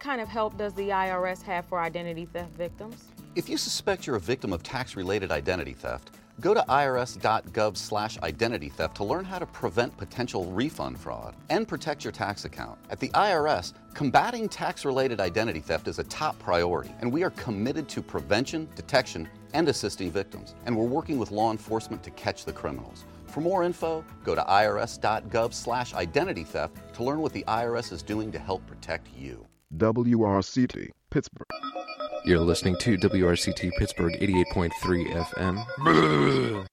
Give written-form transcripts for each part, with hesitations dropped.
kind of help does the IRS have for identity theft victims? If you suspect you're a victim of tax-related identity theft, go to irs.gov/identity theft to learn how to prevent potential refund fraud and protect your tax account. At the IRS, combating tax-related identity theft is a top priority, and we are committed to prevention, detection, and assisting victims. And we're working with law enforcement to catch the criminals. For more info, go to irs.gov/identity theft to learn what the IRS is doing to help protect you. WRCT, Pittsburgh. You're listening to WRCT Pittsburgh 88.3 FM.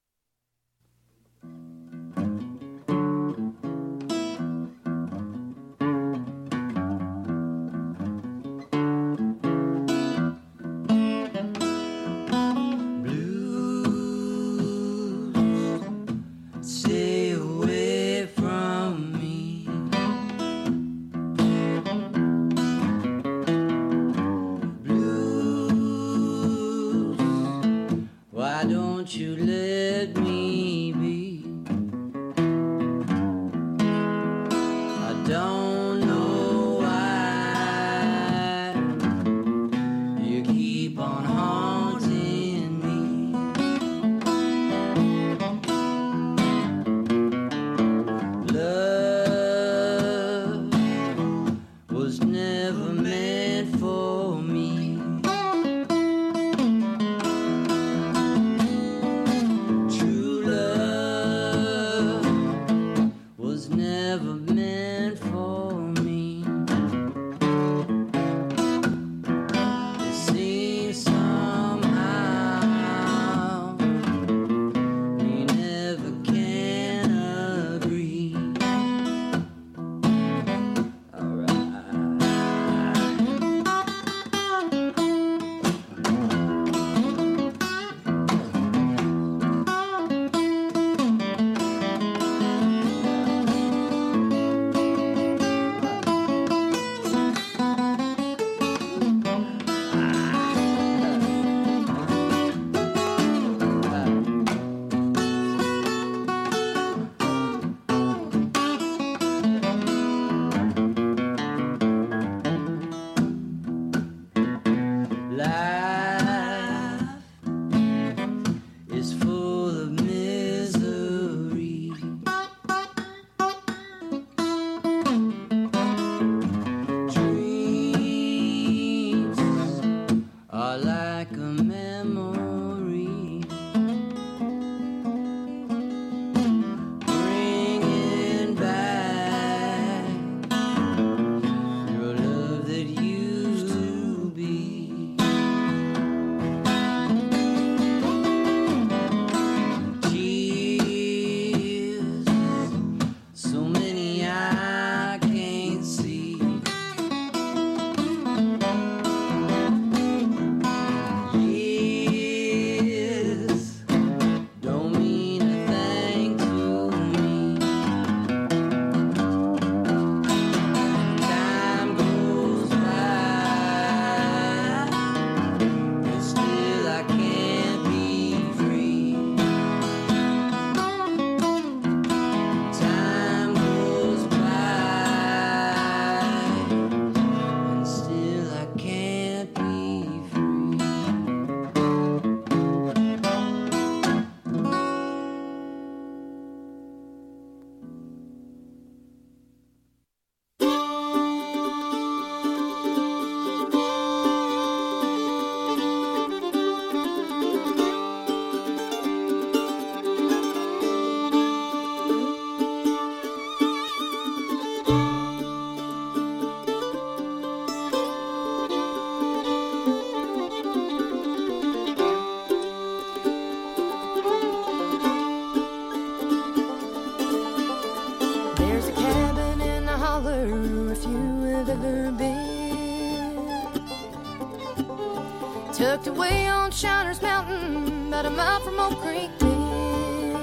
Tucked away on Shiners Mountain, about a mile from Oak Creek Bend.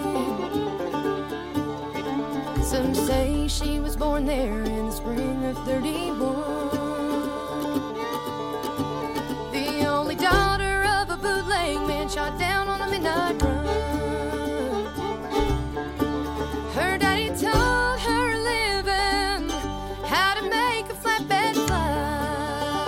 Some say she was born there in the spring of '31. The only daughter of a bootleg man shot down on a midnight run. Her daddy taught her living how to make a flatbed fly.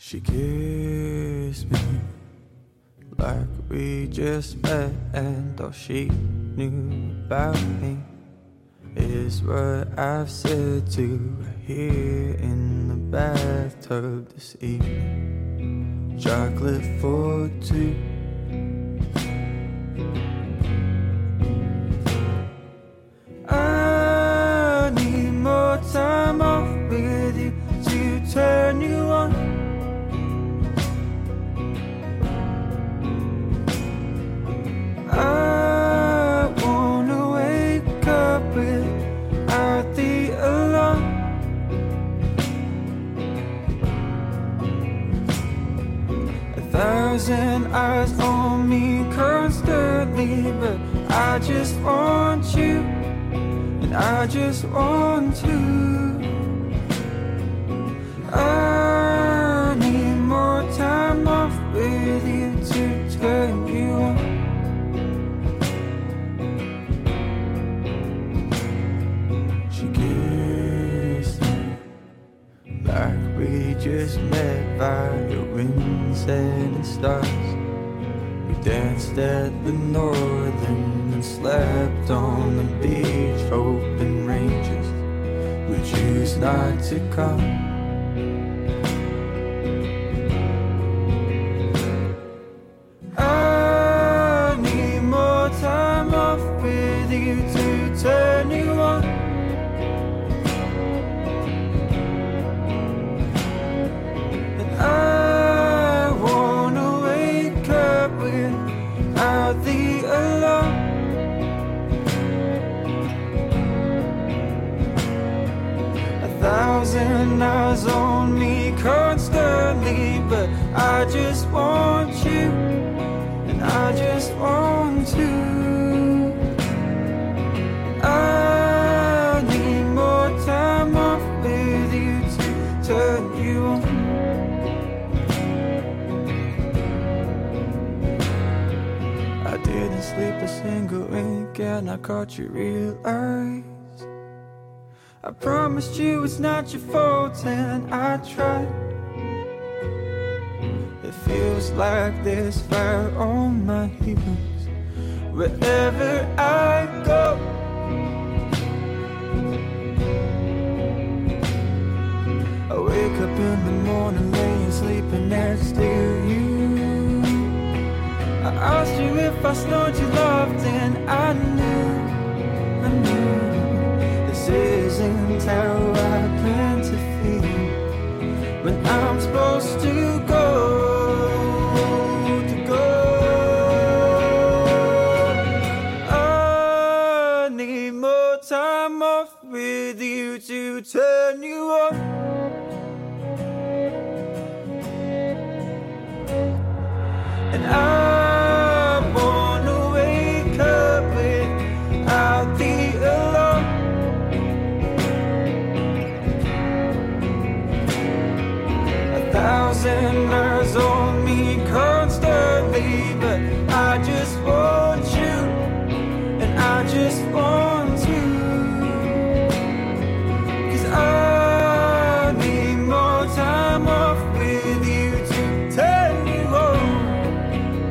She kissed me like we just met, and all she knew about me is what I've said to her here in the bathtub this evening. Chocolate for two. I need more time off with you to turn you on. I wanna wake up without the alarm. 1,000 eyes on me constantly, but I just want you, and I just want to. I need more time off with you to turn you on. She kissed me like we just met by the winds and the stars. We danced at the Northern and slept on the beach, open ranges. We choose not to come. I need more time off with you to turn you on. And I wanna wake up without the alarm. A 1,000 eyes on me constantly, but I just want you, and I just want to. I need more time off with you to turn you on. I didn't sleep a single wink, and I caught you real eyes. I promised you it's not your fault, and I tried. It feels like there's fire on my heels wherever I go. I wake up in the morning laying sleeping next to you. I asked you if I snowed you loved, and I knew this isn't how I plan to feel when I'm supposed to go. I need more time off with you to turn you on. And I wanna wake up without the alarm. 1,000 eyes on me constantly, but I just want you, and I just want to. 'Cause I need more time off with you to turn you on.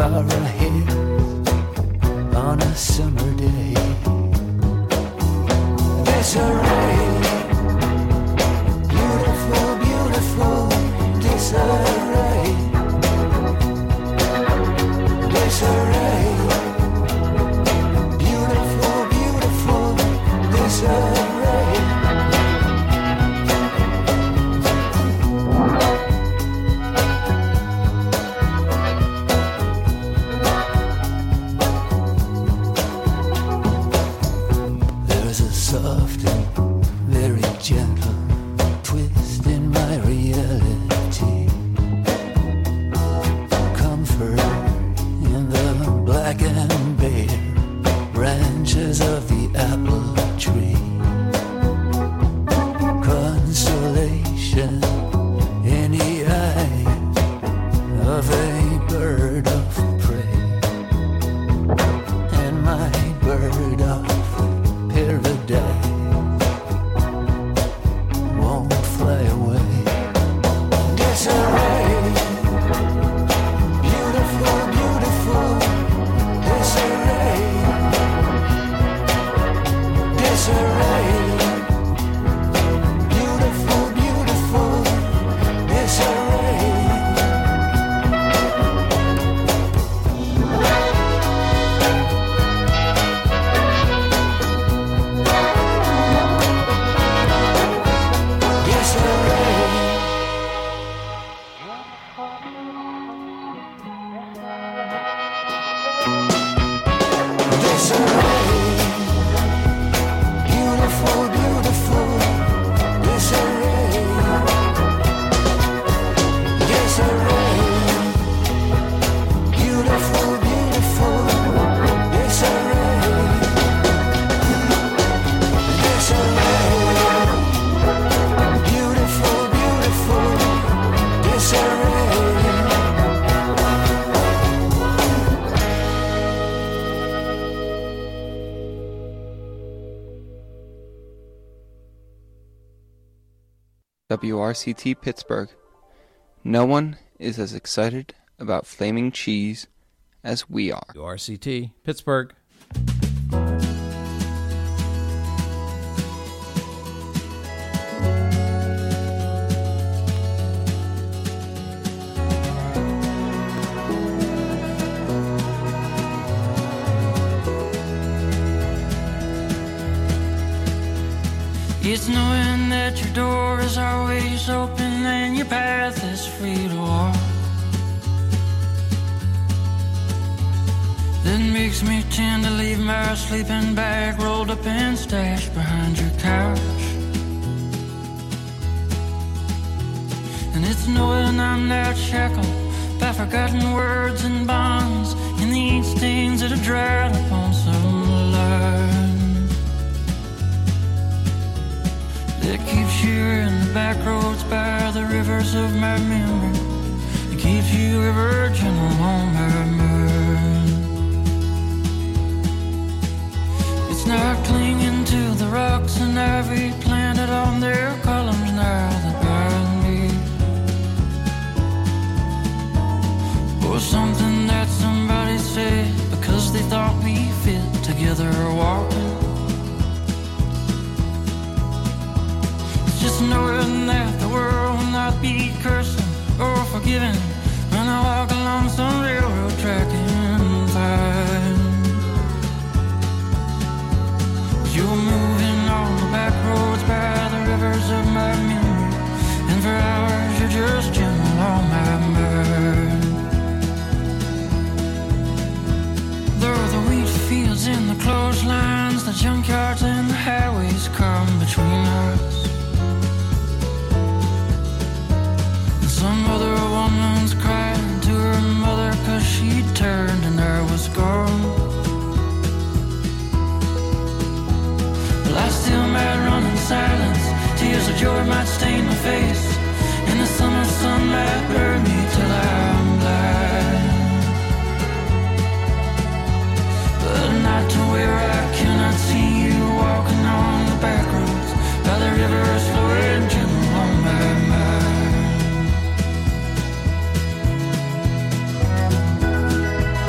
far ahead on a summer day. Disarray, beautiful, beautiful disarray. Disarray, beautiful, beautiful disarray. There's a soft and very gentle twist in my reality. Comfort in the black and bare branches of the apple tree. Consolation in the eye of a bird of prey. And my bird of paradise won't fly away. Disarray, beautiful, beautiful disarray. Disarray, beautiful, beautiful disarray. Beautiful, beautiful disarray. Disarray, beautiful, beautiful disarray. Disarray, beautiful, beautiful disarray. WRCT Pittsburgh. No one is as excited about flaming cheese as we are. WRCT Pittsburgh. It's knowing that your door is always open and your path is free to walk. That makes me tend to leave my sleeping bag rolled up and stashed behind your couch. And it's knowing I'm not shackled by forgotten words and bonds and the ink stains that are dried upon some line that keeps you in the back roads by the rivers of my memory. It keeps you a virgin on my mind. It's not clinging to the rocks and ivy planted on their columns now that bind me, or something that somebody said because they thought we fit together walking. Just knowing that the world will not be cursing or forgiving when I walk along some railroad track and find you're moving on the back roads by the rivers of my memory, and for hours you're just gentle on my mind. Though the wheat fields and the clotheslines, the junkyards and the highways come between us, some other woman's crying to her mother 'cause she turned and I was gone. Well, I still might run in silence, tears of joy might stain my face, and the summer sun might burn me till I'm blind. But not to where I cannot see you walking on the back roads by the rivers flowing gentle on my mind.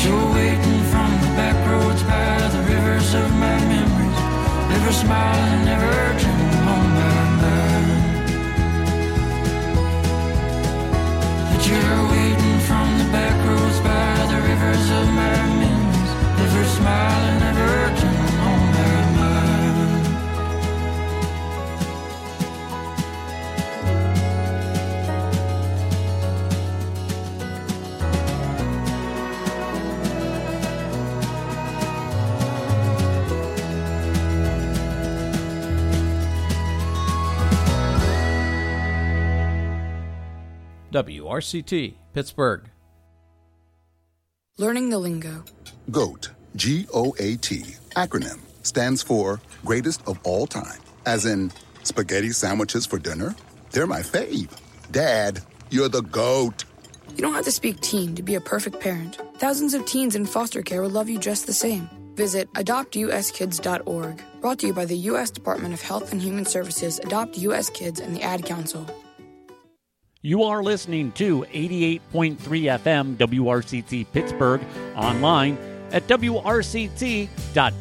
you're waiting from the back roads by the rivers of my memories, never smiling, never urging on my mind. That you're waiting from the back roads by the rivers of my memories, never smiling, never urging on my mind. WRCT, Pittsburgh. Learning the lingo. GOAT, G-O-A-T, acronym, stands for Greatest of All Time. As in, spaghetti sandwiches for dinner? They're my fave. Dad, you're the GOAT. You don't have to speak teen to be a perfect parent. Thousands of teens in foster care will love you just the same. Visit adoptuskids.org. Brought to you by the U.S. Department of Health and Human Services, Adopt U.S. Kids, and the Ad Council. You are listening to 88.3 FM WRCT Pittsburgh, online at wrct.org.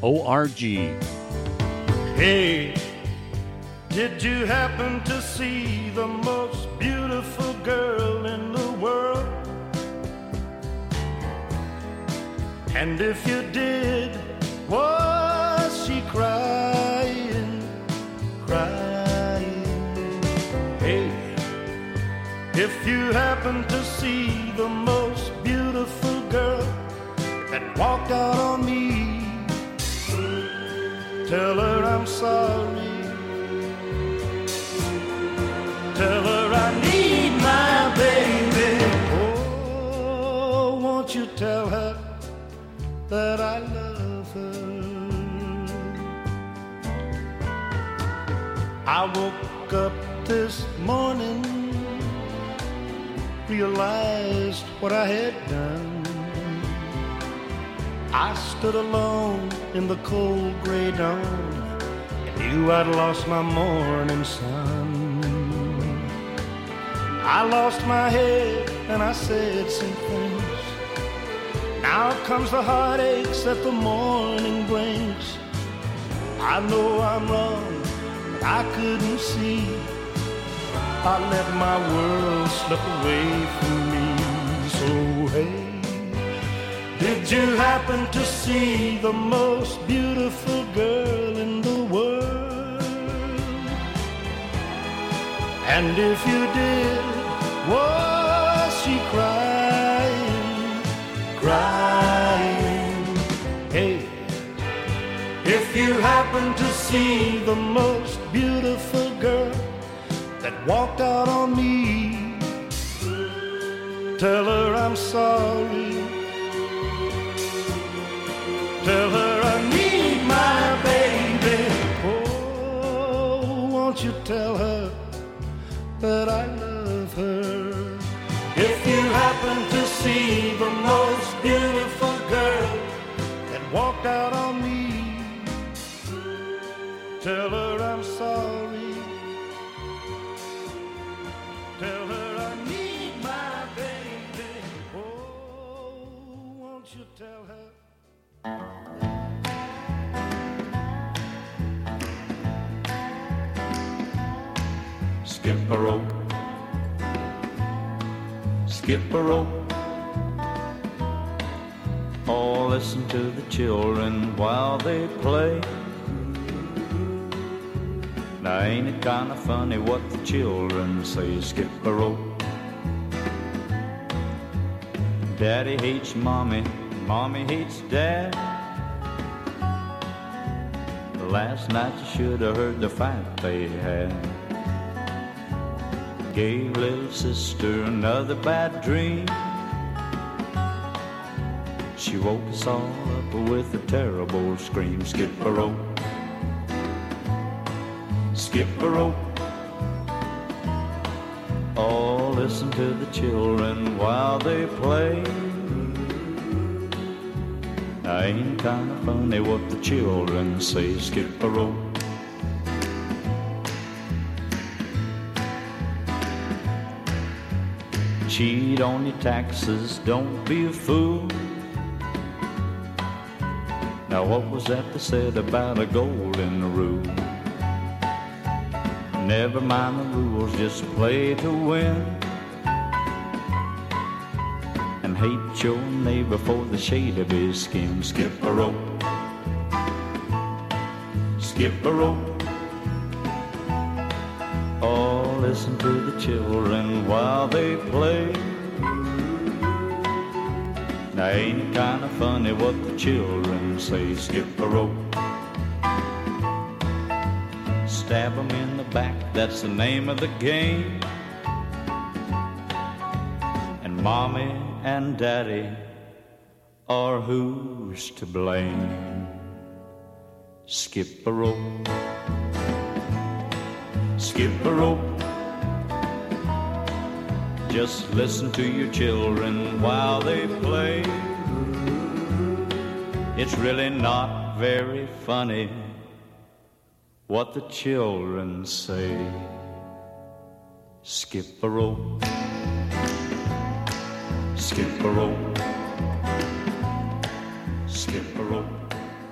Hey, did you happen to see the most beautiful girl in the world? And if you did, was she crying, crying? Hey, if you happen to see the most beautiful girl that walked out on me, tell her I'm sorry. Tell her I need my baby. Oh, won't you tell her that I love her? I woke up this morning, realized what I had done. I stood alone in the cold gray dawn and knew I'd lost my morning sun. I lost my head and I said some things. Now comes the heartaches that the morning brings. I know I'm wrong, but I couldn't see. I let my world slip away from me. So hey, did you happen to see the most beautiful girl in the world? And if you did, was she crying, crying? Hey, if you happen to see the most beautiful girl that walked out on me, tell her I'm sorry. Tell her I need my baby. Oh, won't you tell her that I love her? If you happen to see the most beautiful girl that walked out on me, tell her I'm sorry. Tell her I need my baby. Oh, won't you tell her? Skip a rope, skip a rope. Oh, listen to the children while they play. Now ain't it kinda funny what the children say? Skip a rope. Daddy hates mommy, mommy hates dad. Last night you should have heard the fight they had. Gave little sister another bad dream. She woke us all up with a terrible scream. Skip a rope, skip a rope. Oh, listen to the children while they play. Ain't kinda funny what the children say? Skip a rope. Cheat on your taxes, don't be a fool. Now what was that they said about a golden rule? Never mind the rules, just play to win. And hate your neighbor for the shade of his skin. Skip a rope, skip a rope. Oh, listen to the children while they play. Now ain't it kind of funny what the children say? Skip a rope, stab 'em in the back, that's the name of the game. And mommy and daddy are who's to blame. Skip a rope, skip a rope. Just listen to your children while they play. It's really not very funny what the children say. Skip a rope, skip a rope, skip a rope,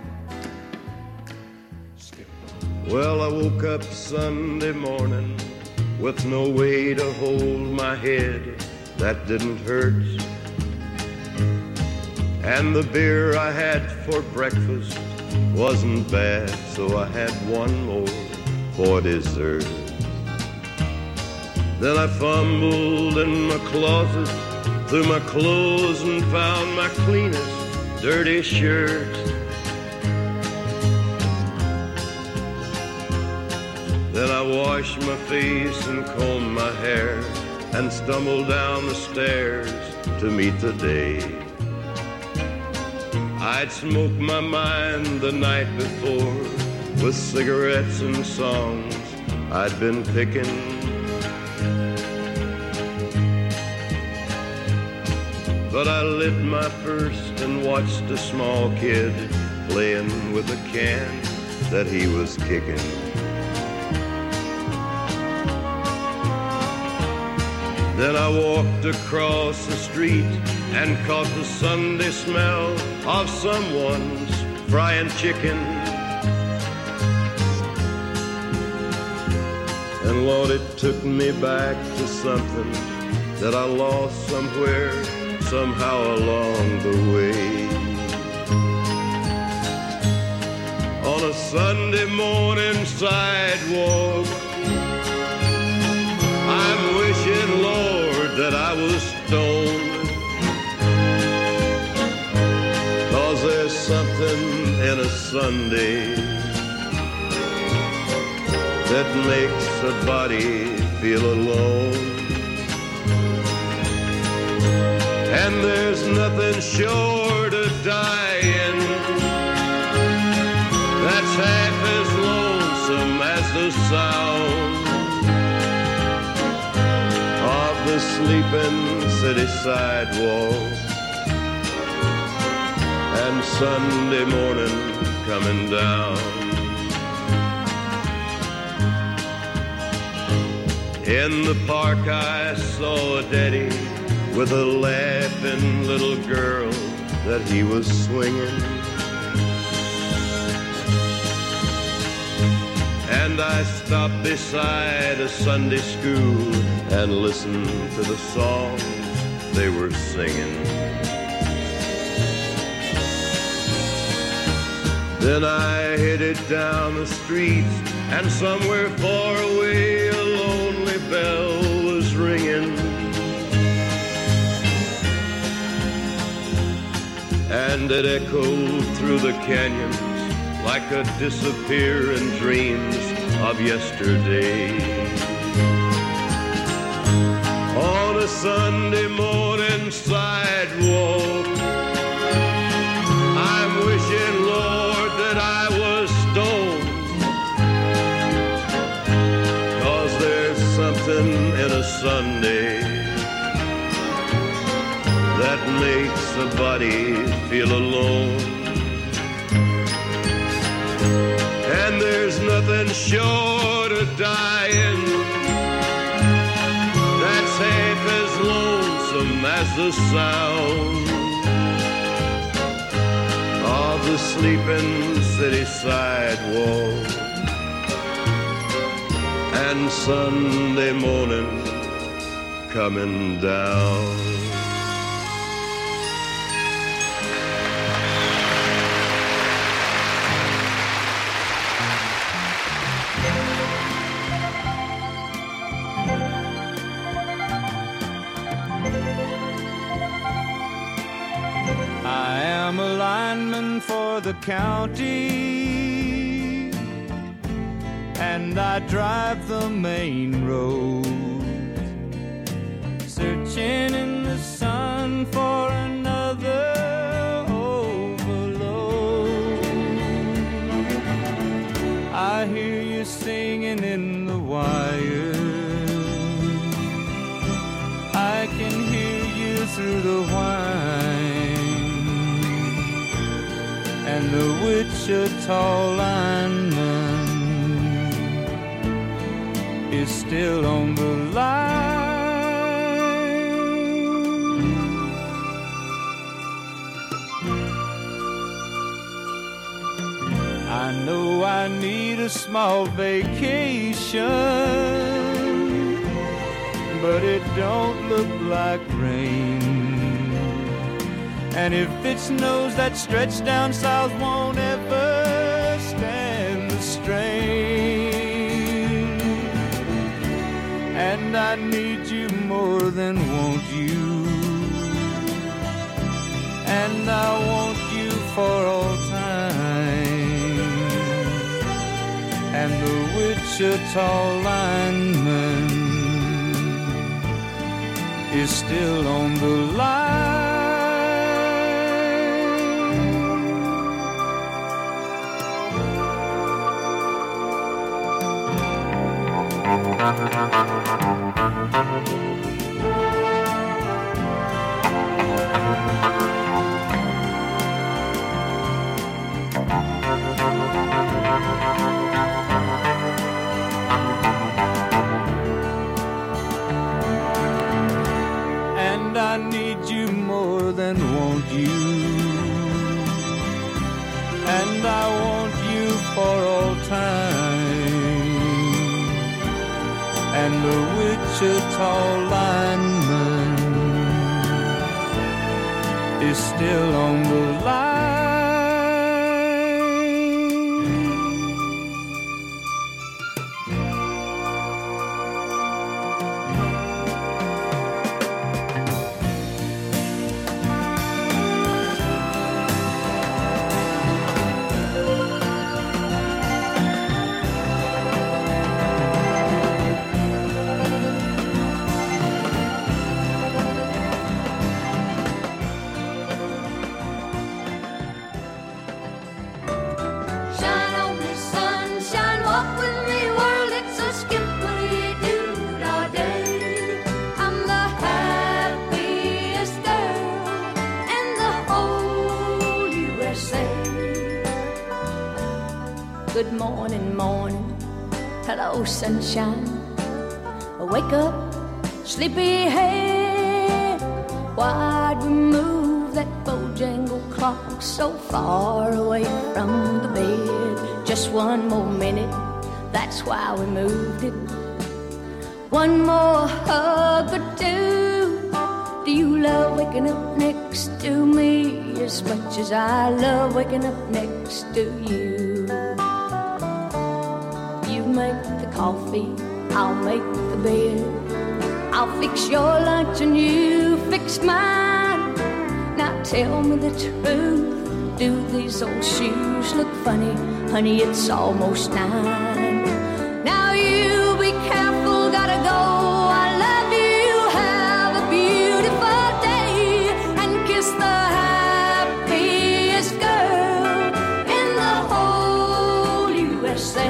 skip a rope. Well, I woke up Sunday morning with no way to hold my head that didn't hurt. And the beer I had for breakfast wasn't bad, so I had one more for dessert. Then I fumbled in my closet through my clothes and found my cleanest dirty shirt. Then I washed my face and combed my hair and stumbled down the stairs to meet the day. I'd smoked my mind the night before with cigarettes and songs I'd been picking. But I lit my first and watched a small kid playing with a can that he was kicking. Then I walked across the street and caught the Sunday smell of someone's frying chicken. And Lord, it took me back to something that I lost somewhere, somehow along the way. On a Sunday morning sidewalk, I'm wishing, Lord, that I was stoned. 'Cause there's something in a Sunday that makes a body feel alone. And there's nothing short of dying that's half as lonesome as the sound of the sleeping city sidewalk and Sunday morning coming down. In the park I saw a daddy with a laughing little girl that he was swinging. And I stopped beside a Sunday school and listened to the songs they were singing. Then I headed down the street, and somewhere far away a lonely bell was ringing. And it echoed through the canyons like a disappearing dreams of yesterday. On a Sunday morning sidewalk, I'm wishing, Lord, that I was stoned. 'Cause there's something in a Sunday that makes a body feel alone. And there's nothing short of dying that's half as lonesome as the sound of the the sleeping city sidewalk. And Sunday morning coming down. I am a lineman for the county, and I drive the main road, searching in the sun for another overload. I hear you singing in the wire, I can hear you through the whine, and the Wichita lineman is still on the line. I know I need a small vacation, but it don't look like rain. And if it snows, that stretch down south won't ever stand the strain. And I need you more than want you, and I want you for all time. And the Wichita lineman is still on the line. And I need you more than want you, and I want you for all time. And the Wichita lineman is still on the line. Good morning, morning, hello sunshine. Wake up, sleepyhead. Why'd we move that Bojangle clock so far away from the bed? Just one more minute, that's why we moved it. One more hug or two. Do you love waking up next to me as much as I love waking up next to you? Make the coffee, I'll make the bed. I'll fix your lunch and you fix mine. Now tell me the truth, do these old shoes look funny? Honey, it's almost 9. Now you be careful, gotta go. I love you, have a beautiful day, and kiss the happiest girl in the whole USA.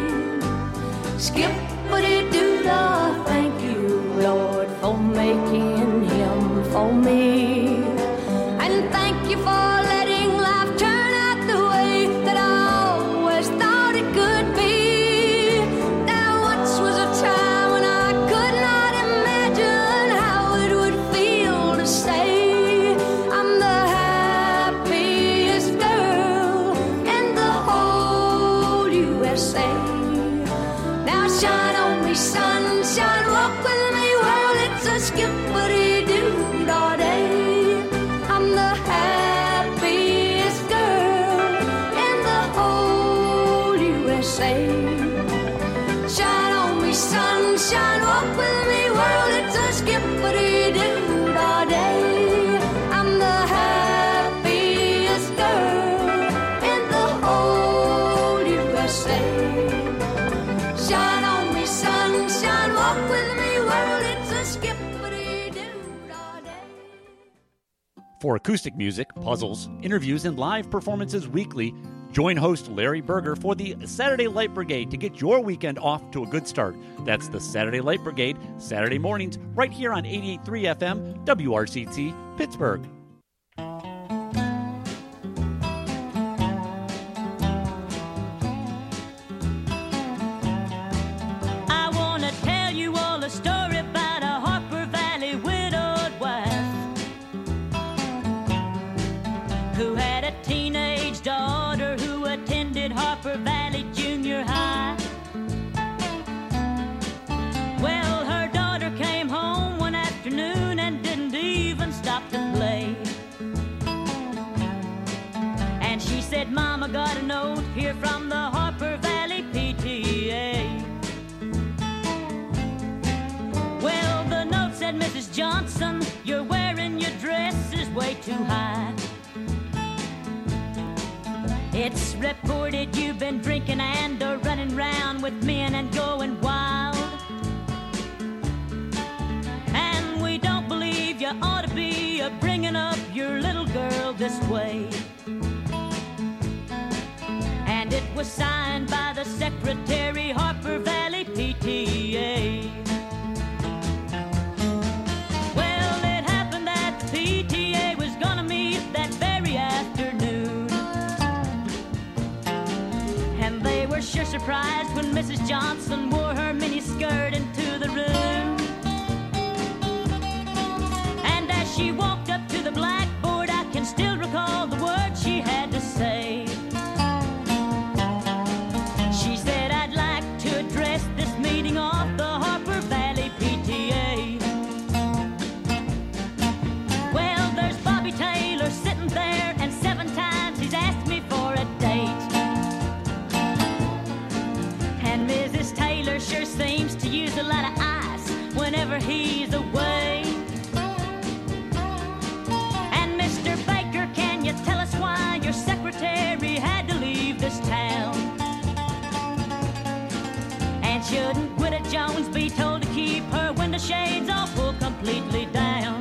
Skippity-doo-dah, thank you, Lord, for making him for me. And thank you for letting life turn out the way that I always thought it could be. There once was a time when I could not imagine how it would feel to say I'm the happiest girl For acoustic music, puzzles, interviews, and live performances weekly, join host Larry Berger for the Saturday Light Brigade to get your weekend off to a good start. That's the Saturday Light Brigade, Saturday mornings, right here on 88.3 FM, WRCT, Pittsburgh. I want to tell you all a story about a Harper Valley widowed wife who had a teenage daughter who attended Harper Valley Junior High. Well, her daughter came home one afternoon and didn't even stop to play. And she said, Mama, got a note here from the Harper Valley PTA. Well, the note said, Mrs. Johnson, you're wearing your dresses way too high. It's reported you've been drinking and running round with men and going wild. And we don't believe you ought to be bringing up your little girl this way. And it was signed by the Secretary, Harper Valley PTA. Well, it happened that the PTA was gonna meet that very afternoon. And they were sure surprised when Mrs. Johnson wore her miniskirt into the room. And as she walked up to the blackboard, I can still recall the words she had to say. She said, I'd like to address this meeting of the Harper Valley PTA. Well, there's Bobby Taylor sitting there, and 7 times he's asked me for a date. And Mrs. Taylor sure seems to use a lot of ice whenever he's away. And Mr. Baker, can you tell us why your secretary had to leave this town? And shouldn't Widow Jones be told to keep her window shades all pulled completely down?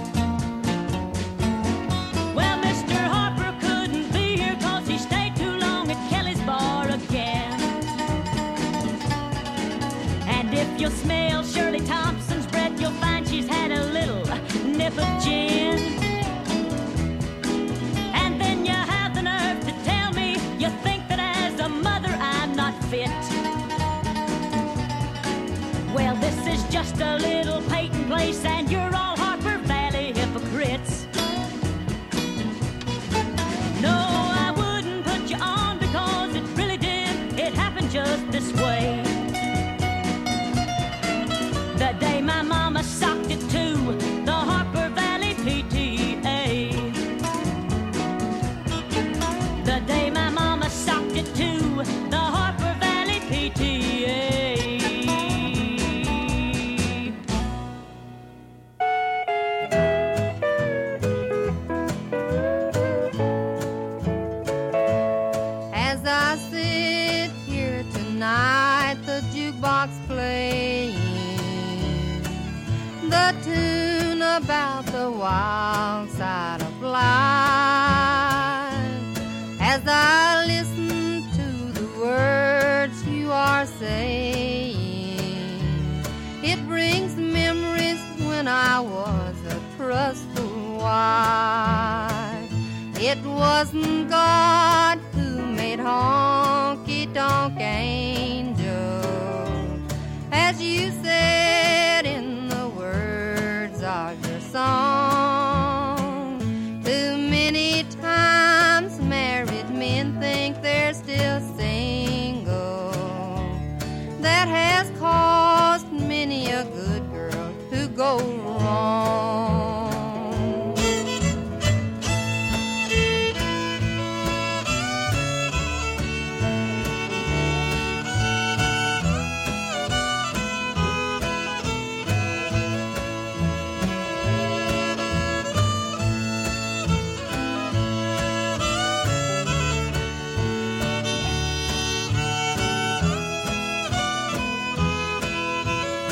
Well, Mr. Harper couldn't be here 'cause he stayed too long at Kelly's bar again. And if you'll smell Shirley Thompson's breath, you'll find she's had a little nip of gin. And then you have the nerve to tell me you think that as a mother I'm not fit. Well, this is just a little Peyton place, and you're all Harper Valley hypocrites. No, I wouldn't put you on because it really did. It happened just this way. The day my mama socked it to the Harper Valley PTA. The day my mama socked it to the Harper Valley PTA. As I sit here tonight, the jukebox playing the tune about the wild side of life. As I listen to the words you are saying, it brings memories when I was a trustful wife. It wasn't God who made honky-tonk angels, as you said in the words of your song. Too many times married men think they're still single. That has caused many a good girl to go wrong.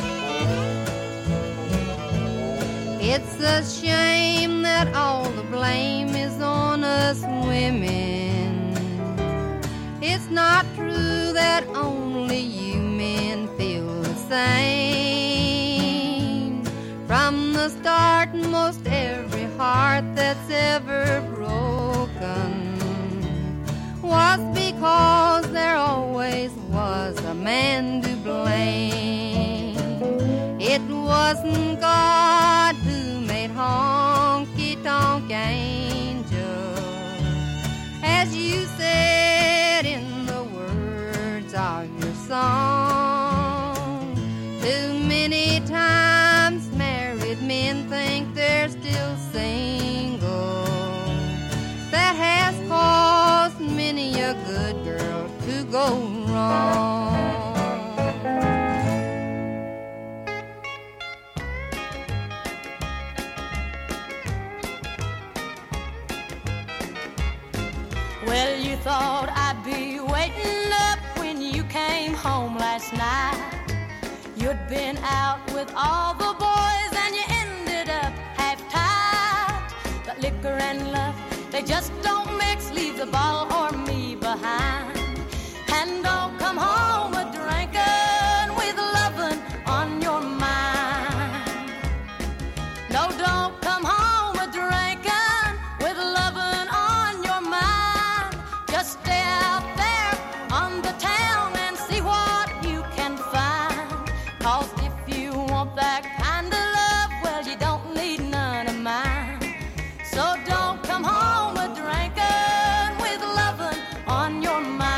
It's a shame that all the blame women. It's not true that only you men feel the same. From the start, most every heart that's ever broken was because there always was a man to blame. It wasn't God who made honky-tonk angels, as you said in the words of your song. Too many times married men think they're still single. That has caused many a good girl to go wrong. Well, you thought I'd be waiting up when you came home last night. You'd been out with all the boys and you ended up half-tied. But liquor and love, they just don't mix, leave the bottle or me behind. And don't come home a drinking with lovin' on your mind. No, don't come home a drinking with lovin' on your mind. Just stay out there on the town and see what you can find. 'Cause if you want that kind of love, well, you don't need none of mine. So don't come home a drinking with lovin' on your mind.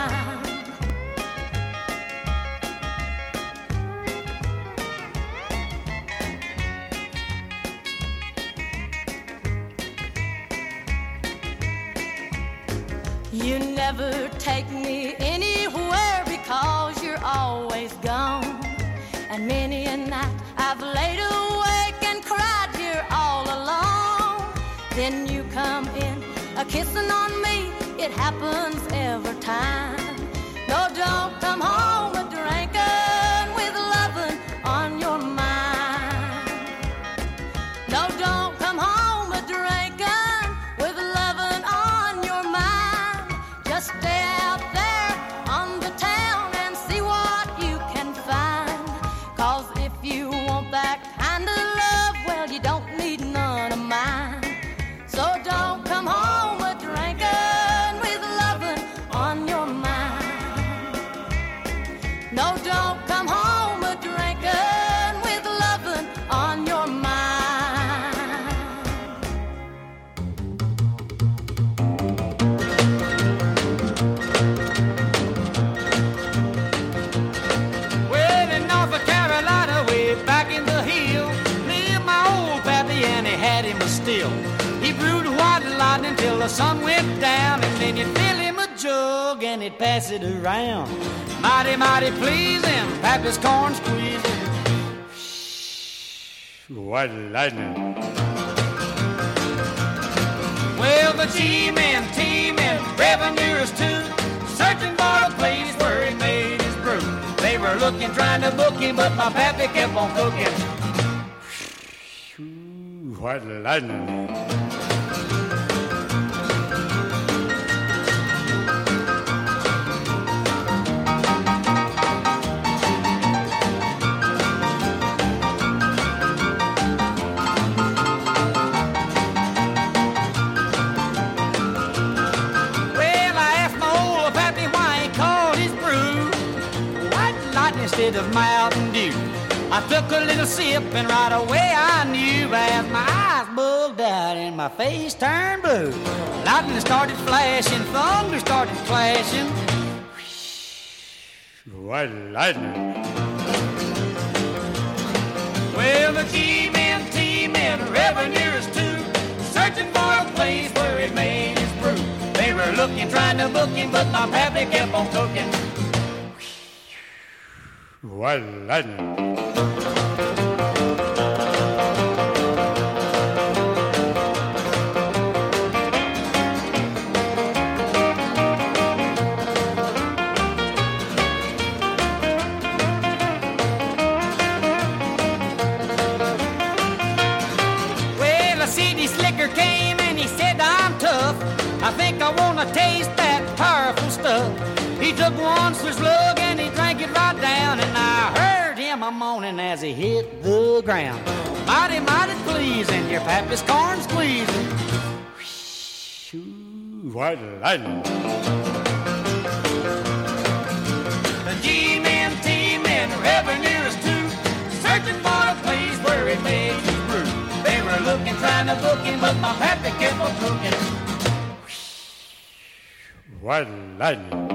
You never take me anywhere because you're always gone. And many a night I've laid awake and cried here all alone. Then you come in a-kissing on me, it happens every time. No, don't come home a drinking with lovin' on your mind. No, don't come home a drinking with lovin' on your mind. Just stay out there on the town and see what you can find. 'Cause if you want that kind of love, well, you don't need none of mine. So don't come home a drinking with lovin' on your mind. No, don't come home a drinking with lovin' on your mind. Well, in North Carolina, way back in the hills, lived my old pappy and he had him a still. He brewed white lightning till the sun went down, and then you'd fill him a jug and he'd pass it around. Mighty, mighty pleasing, pappy's corn squeezing. White lightning. Well, the G-men, T-men, revenuers too, searching for a place where he made his brew. They were looking, trying to book him, but my pappy kept on cooking. White lightning. Instead of Mountain Dew, I took a little sip and right away I knew, as my eyes bugged out and my face turned blue. Lightning started flashing, thunder started clashing. White lightning. Well, the G-men, T-men, revenuers too, searching for a place where he made his brew. They were looking, trying to book him, but my pappy kept on cooking. White lightning. Well, a city slicker came and he said, I'm tough. I think wanna taste that powerful stuff. He took one switch lug and he drank it right down, and I heard him a moaning as he hit the ground. Mighty, mighty pleasing, your pappy's corn squeezing. White lightning. The G-men, T-men, revenuers too, searching for a place where he makes his brew. They were looking, trying to book him, but my pappy kept on cooking. White lightning.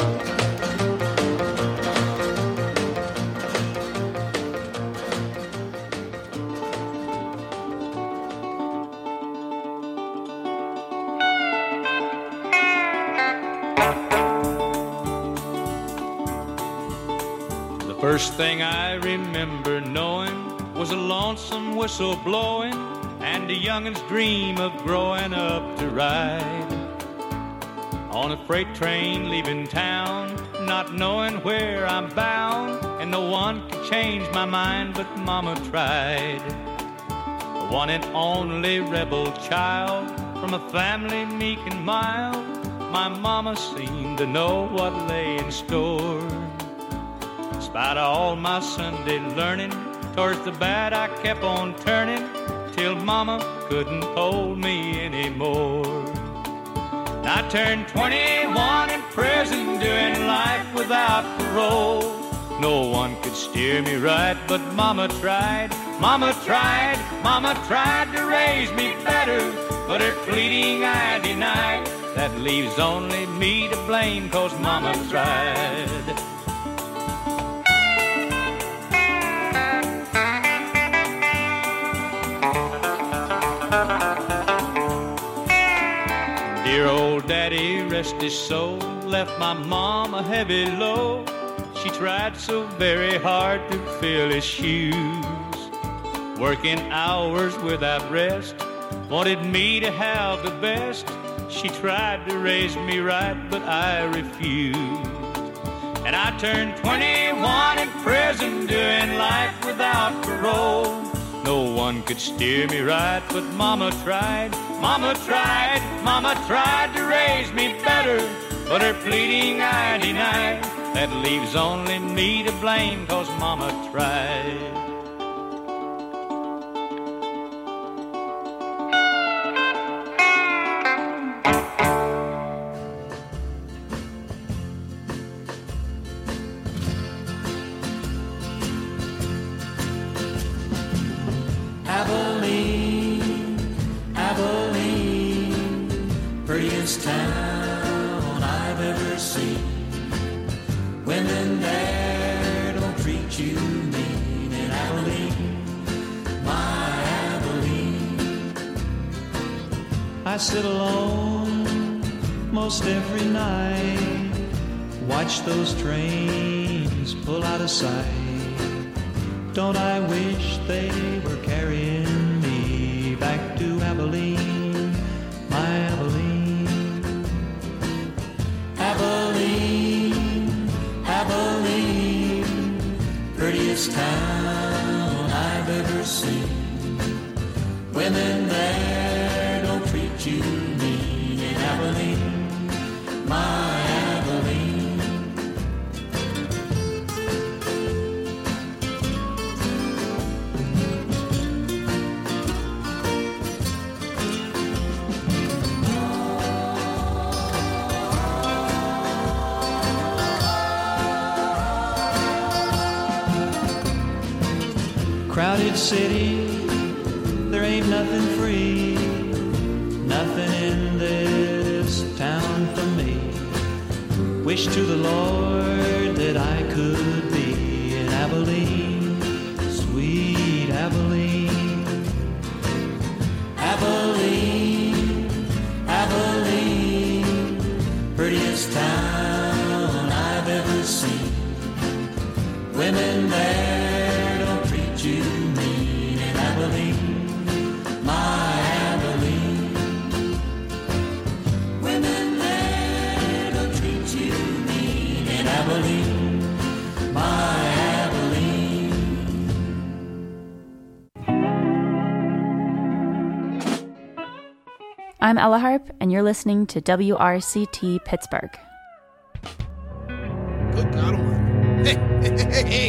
First thing I remember knowing was a lonesome whistle blowing and a youngin's dream of growing up to ride on a freight train leaving town, not knowing where I'm bound, and no one could change my mind but Mama tried. The one and only rebel child from a family meek and mild, my Mama seemed to know what lay in store. In spite of all my Sunday learning, towards the bad I kept on turning, till Mama couldn't hold me anymore. I turned 21 in prison, doing life without parole. No one could steer me right, but Mama tried, Mama tried, Mama tried to raise me better, but her pleading I denied. That leaves only me to blame, 'cause Mama tried. Dear old daddy, rest his soul, left my mom a heavy load. She tried so very hard to fill his shoes, working hours without rest, wanted me to have the best. She tried to raise me right, but I refused. And I turned 21 in prison, doing life without parole. No one could steer me right, but Mama tried, Mama tried, Mama tried to raise me better, but her pleading I denied. That leaves only me to blame, 'cause Mama tried. Prettiest town I've ever seen. Women there don't treat you mean. In Abilene, my Abilene. I sit alone most every night, watch those trains pull out of sight. Don't I wish they were carrying me back to Abilene, my Abilene. Abilene, Abilene, prettiest town I've ever seen. Women there don't treat you mean. In Abilene, my Abilene. Crowded city, there ain't nothing free, nothing in this town for me. Wish to the Lord that I could be in Abilene, sweet Abilene. Abilene, Abilene, prettiest town I've ever seen. Women there don't treat you mean. In Abilene, my Abilene. Women there don't treat you mean. In Abilene, my Abilene. I'm Ella Harp, and you're listening to WRCT Pittsburgh. Good God Almighty. Hey.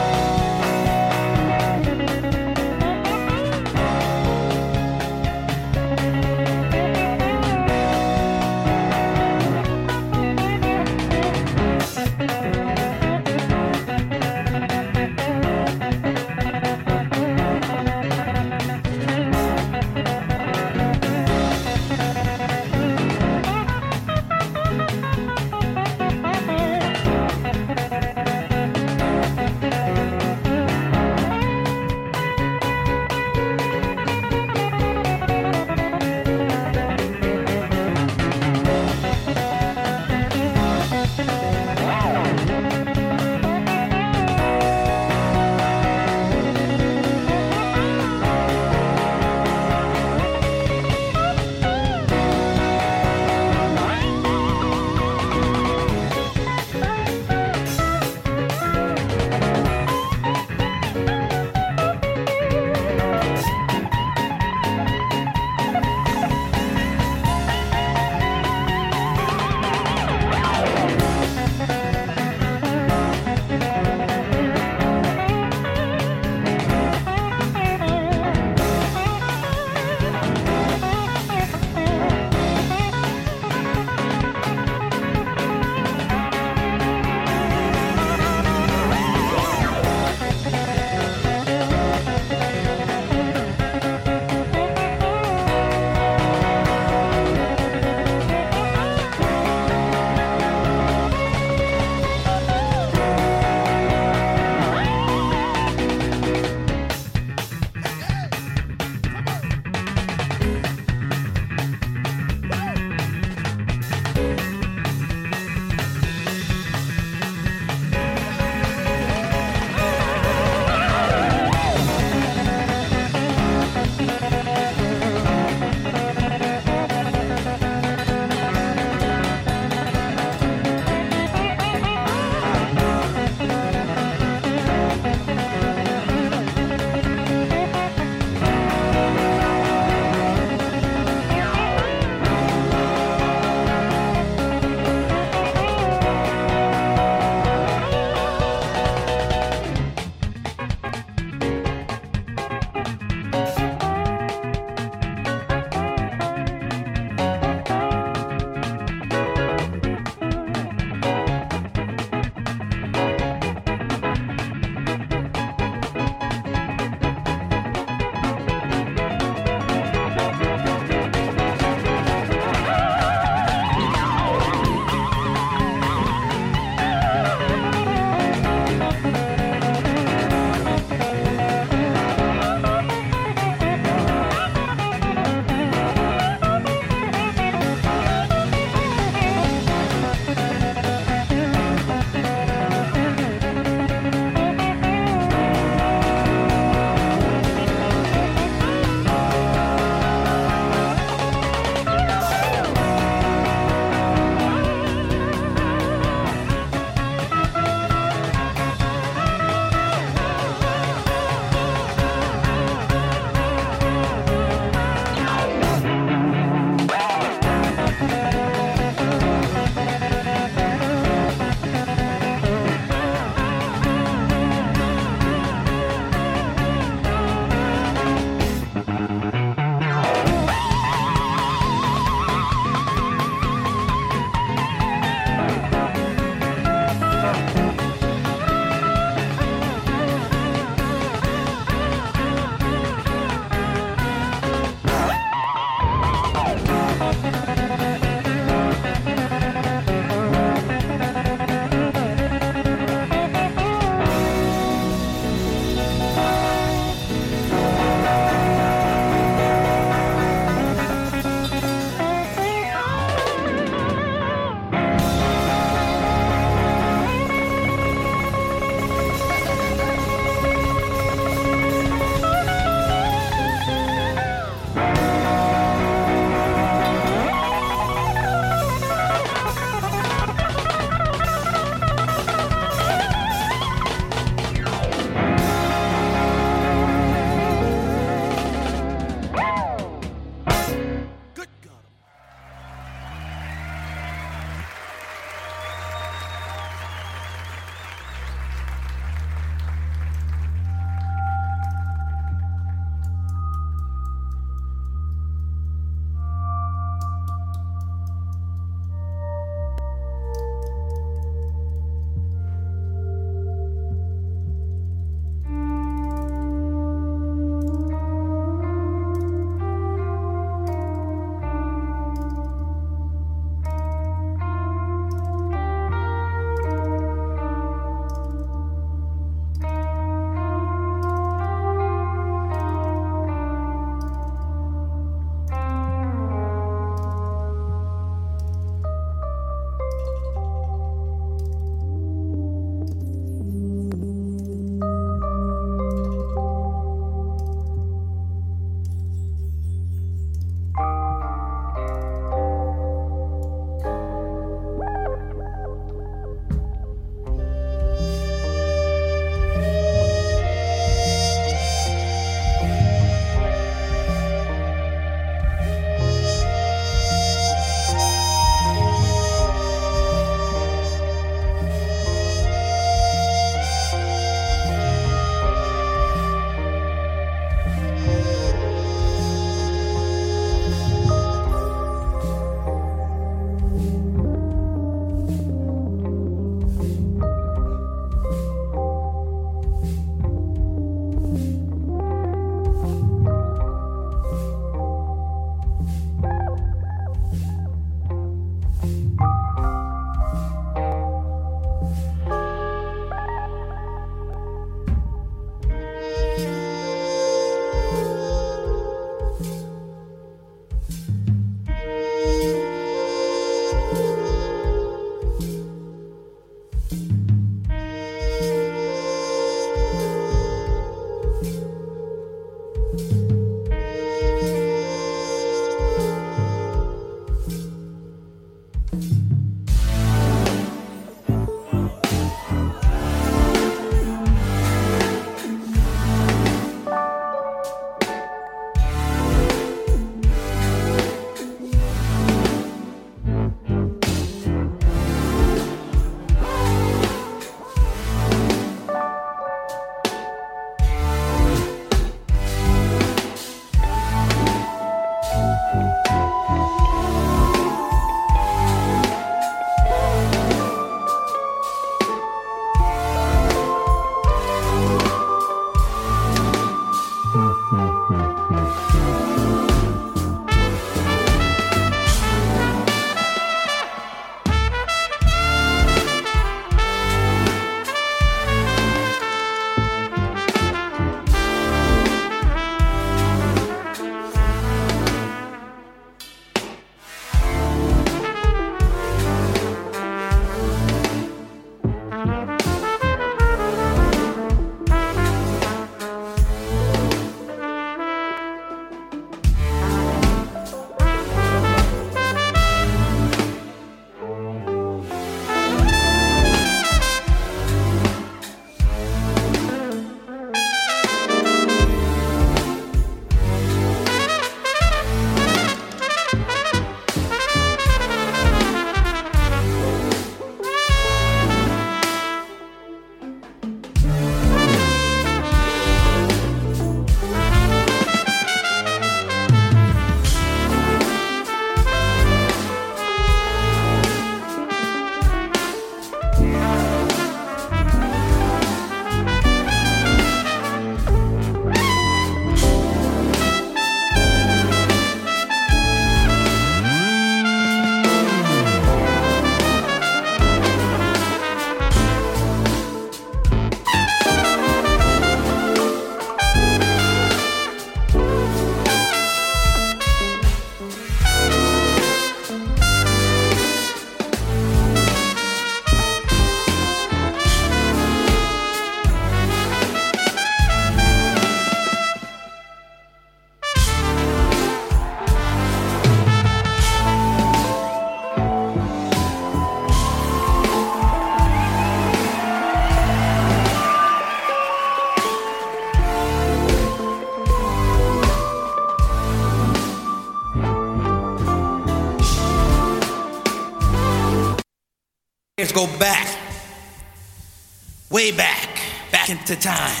Let's go back. Way back into time.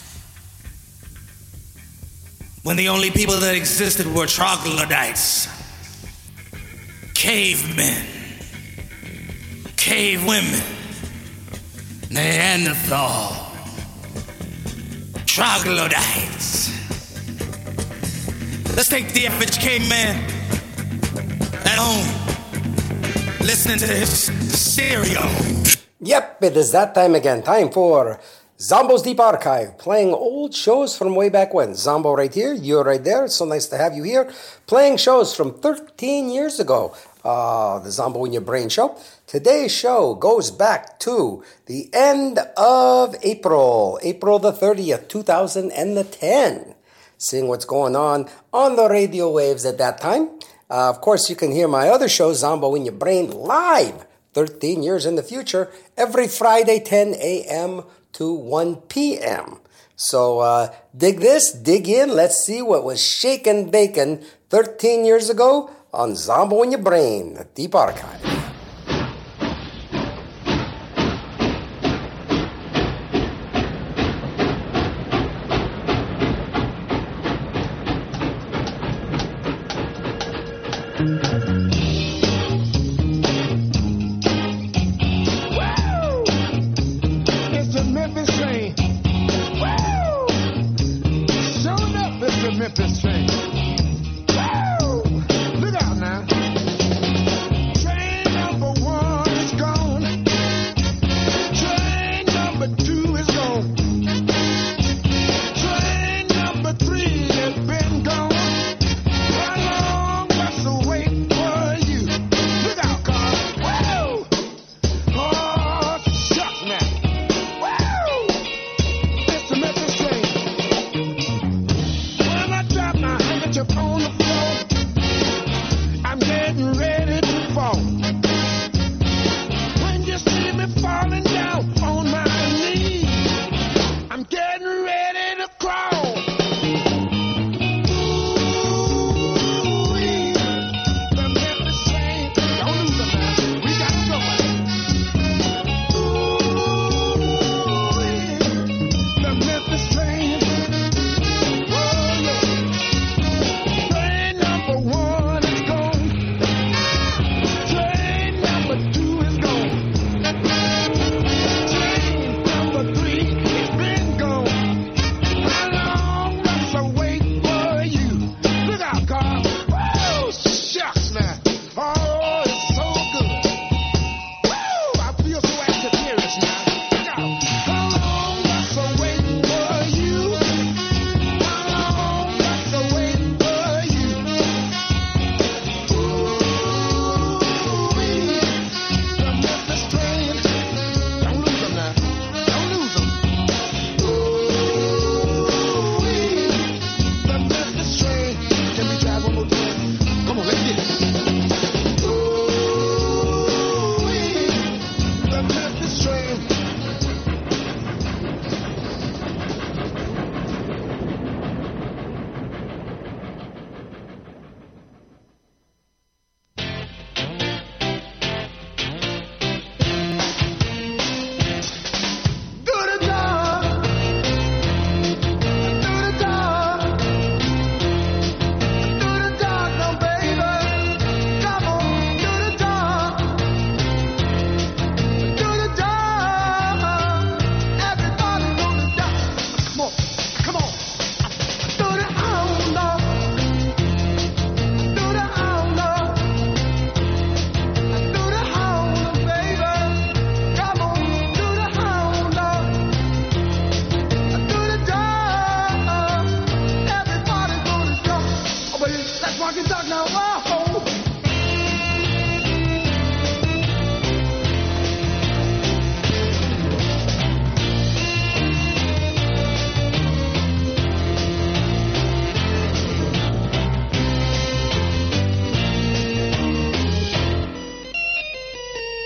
When the only people that existed were troglodytes, cavemen, cave women, Neanderthal, troglodytes. Let's take the average caveman at home, listening to his stereo. Yep, it is that time again. Time for Zombo's Deep Archive, playing old shows from way back when. Zombo right here, you're right there. It's so nice to have you here. Playing shows from 13 years ago. The Zombo in Your Brain show. Today's show goes back to the end of April the 30th, 2010. Seeing what's going on the radio waves at that time. Of course, you can hear my other show, Zombo in Your Brain, live 13 years in the future, every Friday, 10 a.m. to 1 p.m. So dig this, dig in. Let's see what was shaken bacon 13 years ago on Zombo in Your Brain, the Deep Archive. Memphis train. Woo! Look out now. Train number 1 is gone. Train number 2 is gone. Train number 3 has been gone. How long must I wait for you? Look out, car. Woo! Oh, shucks now. Woo! It's the Memphis train. Drop my handkerchief on the floor. I'm getting ready to fall. When you see me falling down on my knees, I'm getting ready to crawl. Ooh-wee, the Memphis train. Don't lose them now. We got going. Ooh-wee, the Memphis train. Let's walk and talk now. Whoa.